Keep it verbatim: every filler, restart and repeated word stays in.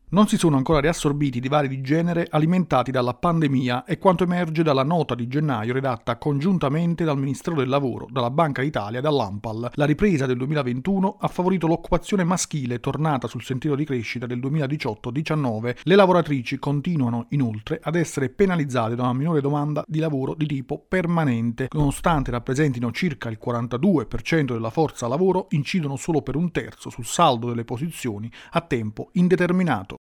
Non si sono ancora riassorbiti i divari di genere alimentati dalla pandemia e quanto emerge dalla nota di gennaio redatta congiuntamente dal Ministero del Lavoro, dalla Banca d'Italia e dall'ANPAL. La ripresa del duemilaventuno ha favorito l'occupazione maschile tornata sul sentiero di crescita del duemiladiciotto diciannove. Le lavoratrici continuano inoltre ad essere penalizzate da una minore domanda di lavoro di tipo permanente. Nonostante rappresentino circa il quarantadue per cento della forza lavoro, incidono solo per un terzo sul saldo delle posizioni a tempo indeterminato.